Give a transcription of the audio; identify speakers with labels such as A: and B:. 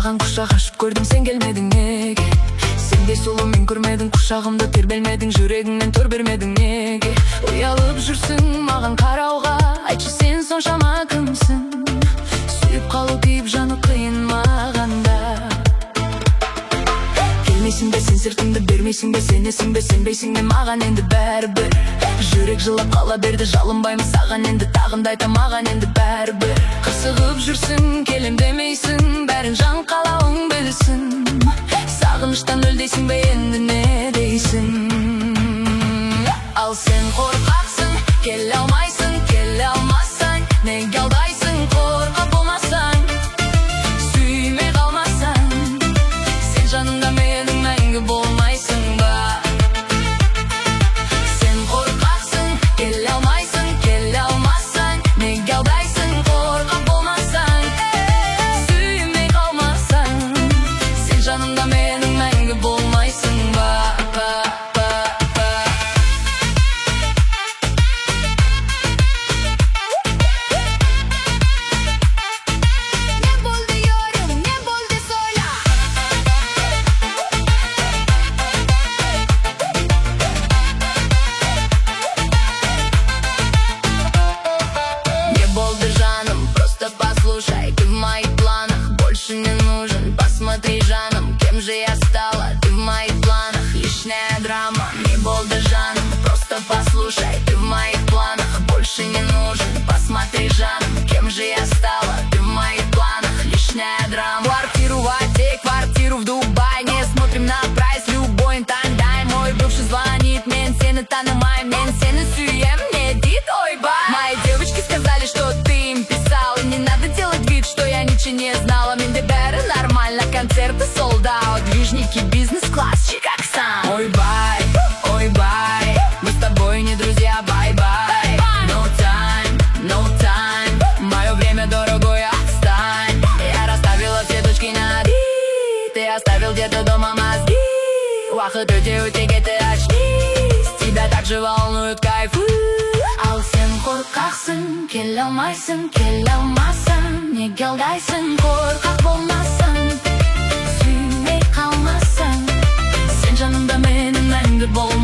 A: саған құшақ ашып көрдім, сен келмедің неге? Сендей сұлу мен көрмедім, құшағымда тербелмедің, жүрегіңнен тор бермедің неге? Ұялып жүрсің маған қарауға, айтшы сен соншама кімсің? Сүйіп қалу тиіп жаны қиын мағанда. Келмейсің бе сен сыртыңды бермейсің бе, сенесің бе сенбейсің бе, маған енді бәрібір. Жүрек жылап қала берді, жалынбаймын саған енді, тағында айтам маған енді бәрібір. Қырсығып жүрсің, келем демейсің, бәрін жан қалауың білсін. Сағыныштан өл дейсің бе, енді не дейсің? Ал сен қорқақсың, келе алмайсың, келе алмасаң, неге алдайсың, қорқақ болмасаң, сүймей қалмасаң, сен жанымда менің мәңгі болмайсың ба? Сен қорқақсың, келе алмайсың, келе алмасаң, неге алдайсың, қорқақ болмасаң, сүймей қалмасаң, сен жанымда менің мәңгі болмайсың ба? Послушай, ты в моих планах, больше не нужен. Посмотри, жаном, кем же я стала. Ты в моих планах, лишняя драма. Не болды жаном, просто послушай, ты в моих планах, больше не нужен. Посмотри, жаном, кем же я стала. Ты в моих планах, лишняя драма. Квартиру в Одессе, квартиру в Дубае. Не смотрим на прайс, любой тандай. Мой бывший звонит, мен сені танымай, мен сені сүйем, не дит, ой бай. Мои девочки сказали, что ты им писал, и не надо делать вид, что я ничего не знала. Менде бәрі нормально, концерты sold out, движники, бизнес-класс, Чикагсан. Ой бай, мы с тобой не друзья, бай-бай. No time, no time, мое время дорогое, отстань. Я расставила все точки над «и», ты оставил где-то дома мозги. Уақыт өте кетті, очнись, тебя так же волнует кайф. Ал сен қорқақсың, келе алмайсың, келе алмасаң, неге алдайсың, қорқақ болмасаң, сүймей қалмасаң, сен жанымда менің мәңгі болмайсың.